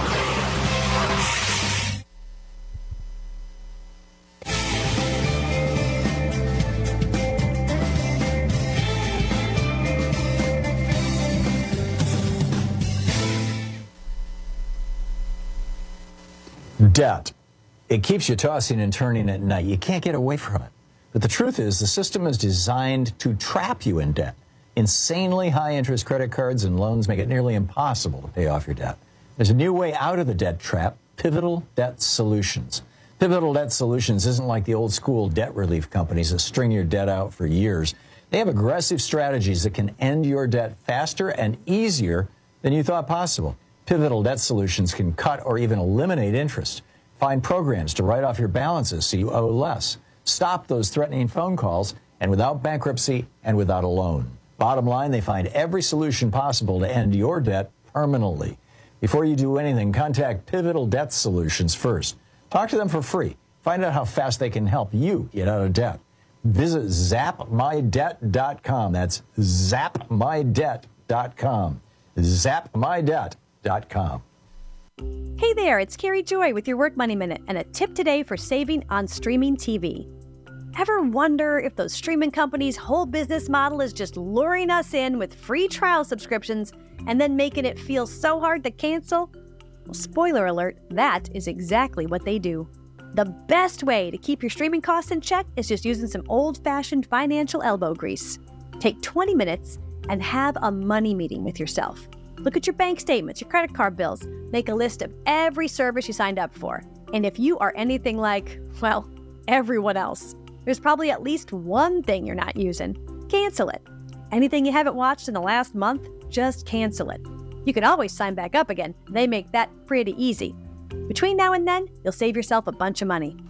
Debt. It keeps you tossing and turning at night. You can't get away from it. But the truth is, the system is designed to trap you in debt. Insanely high interest credit cards and loans make it nearly impossible to pay off your debt. There's a new way out of the debt trap: Pivotal Debt Solutions. Pivotal Debt Solutions isn't like the old school debt relief companies that string your debt out for years. They have aggressive strategies that can end your debt faster and easier than you thought possible. Pivotal Debt Solutions can cut or even eliminate interest. Find programs to write off your balances so you owe less. Stop those threatening phone calls, and without bankruptcy and without a loan. Bottom line, they find every solution possible to end your debt permanently. Before you do anything, contact Pivotal Debt Solutions first. Talk to them for free. Find out how fast they can help you get out of debt. Visit zapmydebt.com. That's zapmydebt.com. zapmydebt.com. Hey there, it's Carrie Joy with your Work Money Minute and a tip today for saving on streaming TV. Ever wonder if those streaming companies' whole business model is just luring us in with free trial subscriptions and then making it feel so hard to cancel? Well, spoiler alert, that is exactly what they do. The best way to keep your streaming costs in check is just using some old-fashioned financial elbow grease. Take 20 minutes and have a money meeting with yourself. Look at your bank statements, your credit card bills. Make a list of every service you signed up for. And if you are anything like, well, everyone else, there's probably at least one thing you're not using. Cancel it. Anything you haven't watched in the last month, just cancel it. You can always sign back up again. They make that pretty easy. Between now and then, you'll save yourself a bunch of money.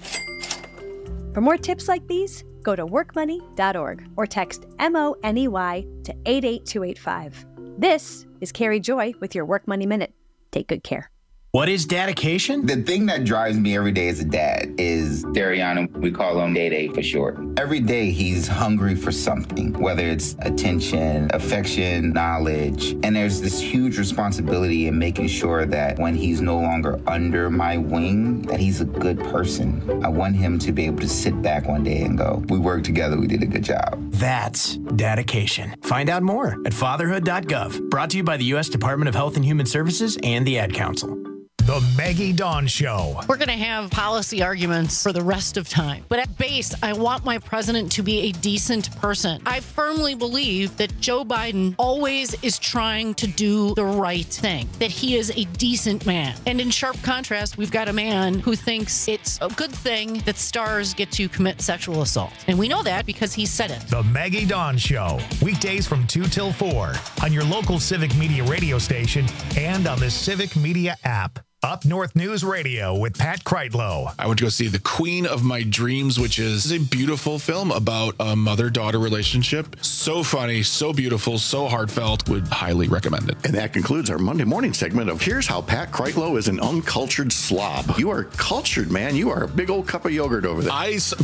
For more tips like these, go to workmoney.org or text MONEY to 88285. This is Carrie Joy with your Work Money Minute. Take good care. What is dedication? The thing that drives me every day as a dad is Dariana. We call him Day for short. Every day he's hungry for something, whether it's attention, affection, knowledge. And there's this huge responsibility in making sure that when he's no longer under my wing, that he's a good person. I want him to be able to sit back one day and go, we worked together, we did a good job. That's dedication. Find out more at fatherhood.gov. Brought to you by the U.S. Department of Health and Human Services and the Ad Council. The Maggie Dawn Show. We're going to have policy arguments for the rest of time. But at base, I want my president to be a decent person. I firmly believe that Joe Biden always is trying to do the right thing, that he is a decent man. And in sharp contrast, we've got a man who thinks it's a good thing that stars get to commit sexual assault. And we know that because he said it. The Maggie Dawn Show. Weekdays from 2 till 4 on your local Civic Media radio station and on the Civic Media app. Up North News Radio with Pat Kreitlow. I went to go see The Queen of My Dreams, which is a beautiful film about a mother-daughter relationship. So funny, so beautiful, so heartfelt. Would highly recommend it. And that concludes our Monday morning segment of Here's How Pat Kreitlow is an Uncultured Slob. You are cultured, man. You are a big old cup of yogurt over there.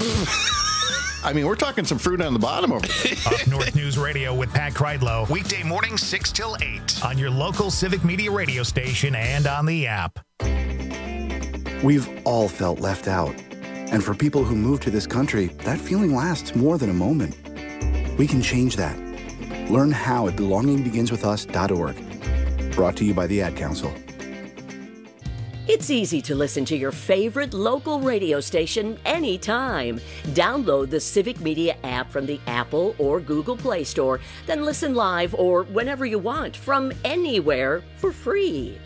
I mean, we're talking some fruit on the bottom over there. Up North News Radio with Pat Kreitlow. Weekday mornings 6 till 8 on your local Civic Media radio station and on the app. We've all felt left out. And for people who move to this country, that feeling lasts more than a moment. We can change that. Learn how at belongingbeginswithus.org. Brought to you by the Ad Council. It's easy to listen to your favorite local radio station anytime. Download the Civic Media app from the Apple or Google Play Store, then listen live or whenever you want from anywhere for free.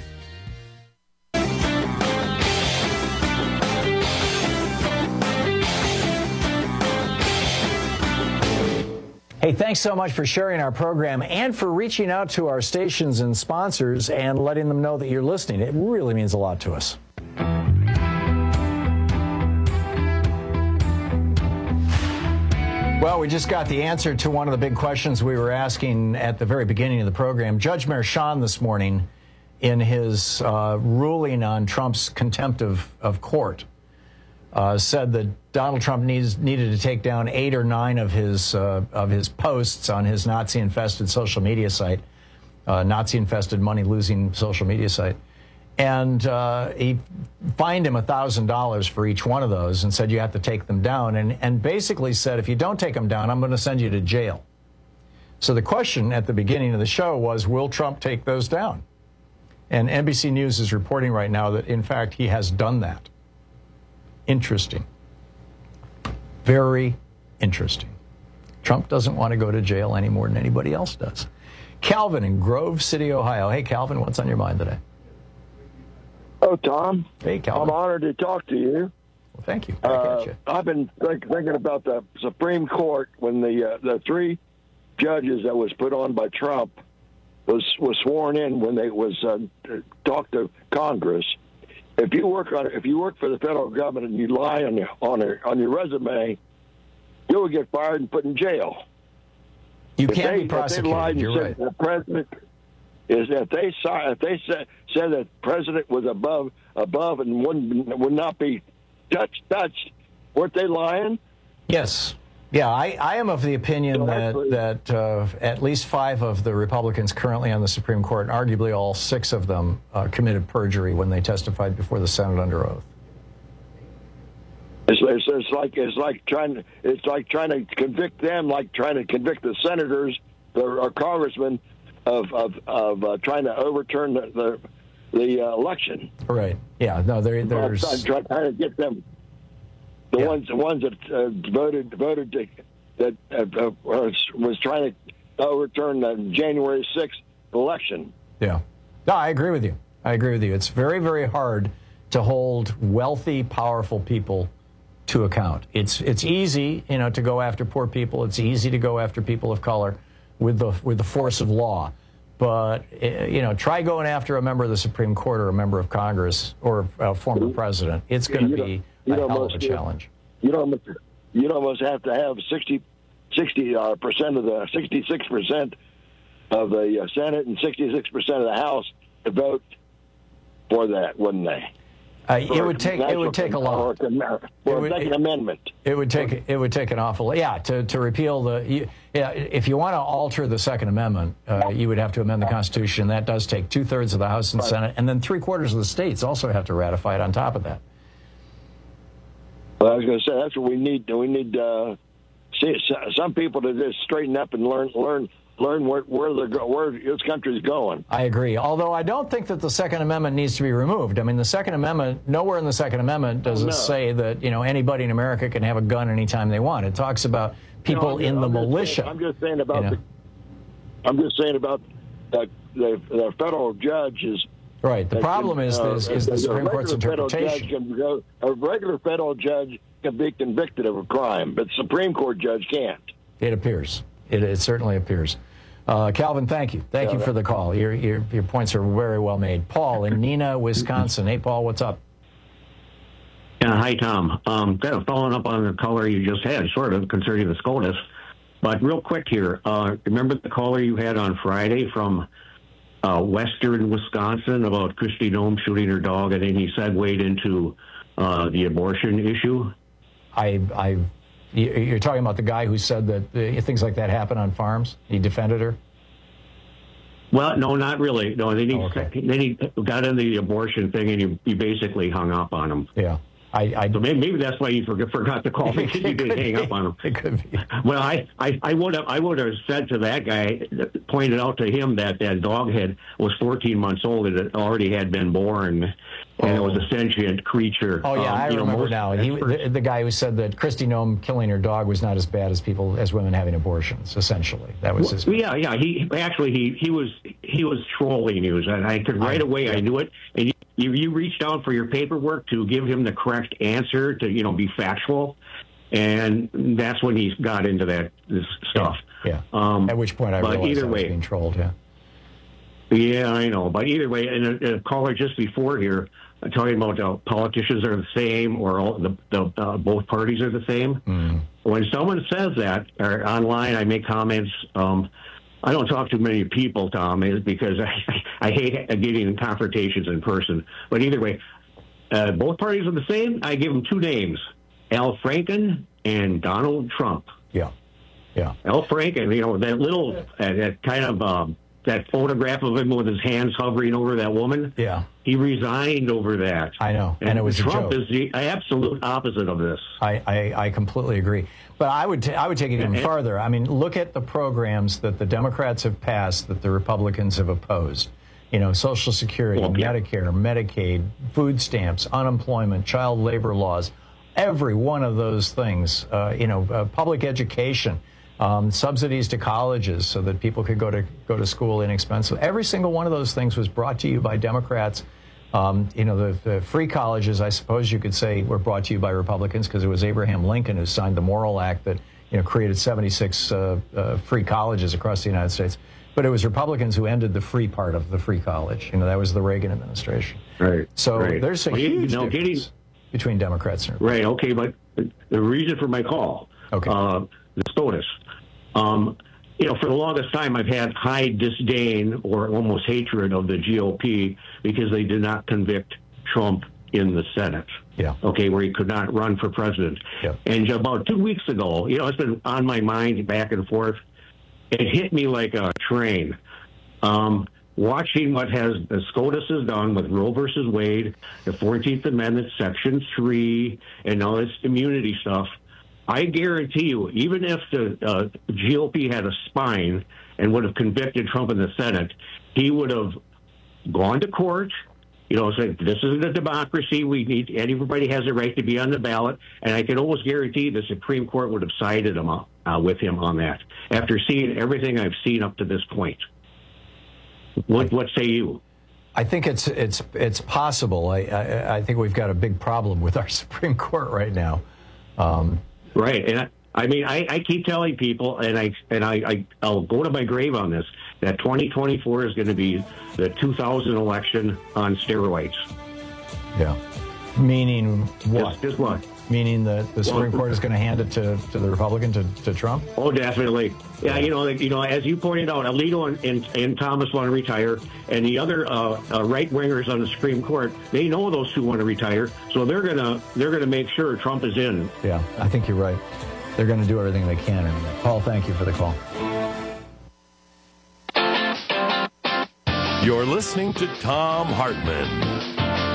Hey, thanks so much for sharing our program and for reaching out to our stations and sponsors and letting them know that you're listening. It really means a lot to us. Well, we just got the answer to one of the big questions we were asking at the very beginning of the program. Judge Merchan this morning, in his ruling on Trump's contempt of court, said that Donald Trump needed to take down 8 or 9 of his posts on his Nazi-infested social media site, Nazi-infested money-losing social media site. And he fined him $1,000 for each one of those and said you have to take them down, and basically said, if you don't take them down, I'm going to send you to jail. So the question at the beginning of the show was, will Trump take those down? And NBC News is reporting right now that, in fact, he has done that. Interesting. Very interesting. Trump doesn't want to go to jail any more than anybody else does. Calvin in Grove City, Ohio. Hey, Calvin, what's on your mind today? Oh, Tom. Hey, Calvin. I'm honored to talk to you. Well, thank you. You. I've been thinking about the Supreme Court when the 3 judges that was put on by Trump was sworn in when they was talked to Congress. If you work for the federal government and you lie on your resume, you will get fired and put in jail. You can't be prosecuted. You're right. The president is if they said that president was above and would not be touched, weren't they lying? Yes. Yeah, I am of the opinion that at least 5 of the Republicans currently on the Supreme Court, and arguably all 6 of them, committed perjury when they testified before the Senate under oath. It's like trying to convict them, like trying to convict the senators or congressmen of trying to overturn the election. Right. Yeah. No. There's trying to get them. The ones that voted that was trying to overturn the January 6th election. Yeah. No, I agree with you. It's very, very hard to hold wealthy, powerful people to account. It's easy, to go after poor people. It's easy to go after people of color with the force of law. But, try going after a member of the Supreme Court or a member of Congress or a former president. It's going to be a hell of a challenge. You'd almost have to have 66% of the Senate and 66% of the House to vote for that, wouldn't they? It would take a lot. For a second amendment. It would take an awful lot. Yeah, to repeal if you want to alter the Second Amendment, you would have to amend the Constitution. That does take 2/3 of the House and Senate, and then 3/4 of the states also have to ratify it on top of that. Well, I was going to say that's what we need. We need some people to just straighten up and learn where this country's going. I agree. Although I don't think that the Second Amendment needs to be removed. I mean, the Second Amendment, nowhere in the Second Amendment does it say that anybody in America can have a gun anytime they want. It talks about people in the militia. I'm just saying about the federal judges. Right. The problem is the Supreme Court's interpretation. A regular federal judge can be convicted of a crime, but the Supreme Court judge can't. It appears. It certainly appears. Calvin, thank you. Thank you for the call. Your points are very well made. Paul in Neenah, Wisconsin. Hey, Paul, what's up? Yeah, hi, Tom. Kind of following up on the caller you just had, sort of, concerning the SCOTUS. But real quick here, remember the caller you had on Friday from western Wisconsin about Kristi Noem shooting her dog, and then he segued into the abortion issue? You're talking about the guy who said that things like that happen on farms? He defended her? Well, no, not really. No, then he got into the abortion thing, and he basically hung up on him. Yeah. So maybe that's why you forgot to call me because you didn't hang up on him. It could be. Well, I would have said to that guy, pointed out to him that dog was 14 months old and it already had been born, and it was a sentient creature. Oh yeah, I remember now. The guy who said that Kristi Noem killing her dog was not as bad as women having abortions. Essentially, that was his. Yeah. He was trolling news, and I could right away. I knew it, and you reached out for your paperwork to give him the correct answer to be factual, and that's when he got into this stuff. Yeah. At which point I realized I was being trolled. Yeah. Yeah, I know. But either way, and a caller just before here talking about politicians are the same or both parties are the same. Mm. When someone says that, or online I make comments, I don't talk to many people, Tom, because I hate getting in confrontations in person. But either way, both parties are the same. I give them two names, Al Franken and Donald Trump. Yeah. Al Franken, that little, that kind of... that photograph of him with his hands hovering over that woman. Yeah. He resigned over that. I know. And it was Trump a joke. Is the absolute opposite of this. I completely agree. But I would take it even farther. I mean, look at the programs that the Democrats have passed that the Republicans have opposed. Social Security, Medicare, Medicaid, food stamps, unemployment, child labor laws, every one of those things, public education. Subsidies to colleges so that people could go to school inexpensively. Every single one of those things was brought to you by Democrats. The free colleges, I suppose you could say, were brought to you by Republicans because it was Abraham Lincoln who signed the Morrill Act that created 76 free colleges across the United States. But it was Republicans who ended the free part of the free college. That was the Reagan administration. Right. So there's a huge difference between Democrats and Republicans. Right. Okay. But the reason for my call, the SCOTUS. For the longest time, I've had high disdain or almost hatred of the GOP because they did not convict Trump in the Senate. Yeah. Okay, where he could not run for president. Yeah. And about 2 weeks ago, it's been on my mind back and forth. It hit me like a train. Watching what the SCOTUS has done with Roe versus Wade, the 14th Amendment, Section 3, and all this immunity stuff. I guarantee you, even if the GOP had a spine and would have convicted Trump in the Senate, he would have gone to court, said, this isn't a democracy. Everybody has a right to be on the ballot. And I can almost guarantee the Supreme Court would have sided with him on that after seeing everything I've seen up to this point. What say you? I think it's possible. I think we've got a big problem with our Supreme Court right now. Right, and I keep telling people, and I'll go to my grave on this, that 2024 is going to be the 2000 election on steroids. Yeah, meaning what? Just what? Meaning that the Supreme Court is going to hand it to the Republican, to Trump? Oh, definitely. Yeah, as you pointed out, Alito and Thomas want to retire, and the other right wingers on the Supreme Court, they know those two want to retire, so they're gonna make sure Trump is in. Yeah, I think you're right. They're going to do everything they can. And Paul, thank you for the call. You're listening to Thom Hartmann.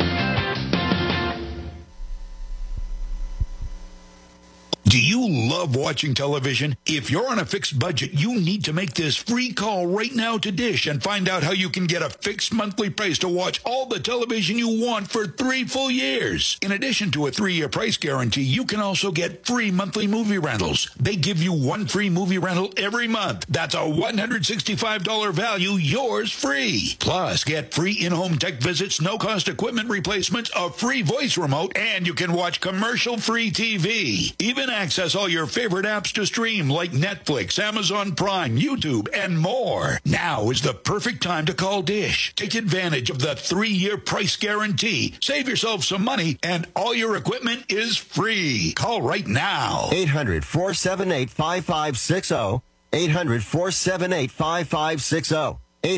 Do you love watching television? If you're on a fixed budget, you need to make this free call right now to Dish and find out how you can get a fixed monthly price to watch all the television you want for 3 full years. In addition to a 3-year price guarantee, you can also get free monthly movie rentals. They give you 1 free movie rental every month. That's a $165 value, yours free. Plus, get free in-home tech visits, no-cost equipment replacements, a free voice remote, and you can watch commercial-free TV. Even access all your favorite apps to stream like Netflix, Amazon Prime, YouTube, and more. Now is the perfect time to call Dish. Take advantage of the 3-year price guarantee. Save yourself some money, and all your equipment is free. Call right now. 800-478-5560. 800-478-5560.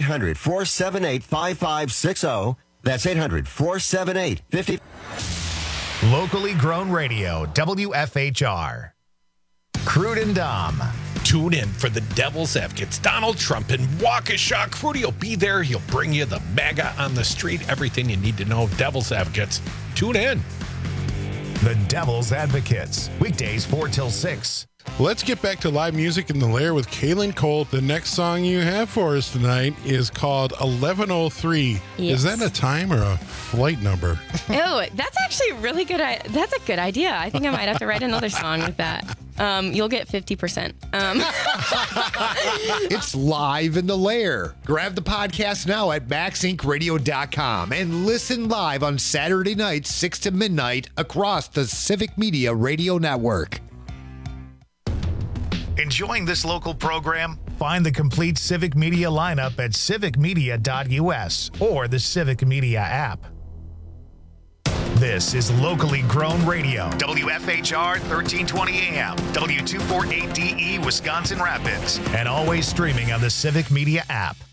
800-478-5560. That's 800-478-5560. Locally grown radio, WFHR. Crude and Dom. Tune in for the Devil's Advocates. Donald Trump in Waukesha. Crudy will be there. He'll bring you the MAGA on the street, everything you need to know. Devil's Advocates. Tune in. The Devil's Advocates, weekdays 4 till 6. Let's get back to live music in the Lair with Kaylin Colt. The next song you have for us tonight is called 1103. Yes. Is that a time or a flight number? Oh, that's actually really good. That's a good idea. I think I might have to write another song with that. You'll get 50%. It's live in the Lair. Grab the podcast now at MaxIncRadio.com and listen live on Saturday nights, 6 to midnight, across the Civic Media Radio Network. Enjoying this local program? Find the complete Civic Media lineup at civicmedia.us or the Civic Media app. This is locally grown radio. WFHR 1320 AM, W248DE, Wisconsin Rapids, and always streaming on the Civic Media app.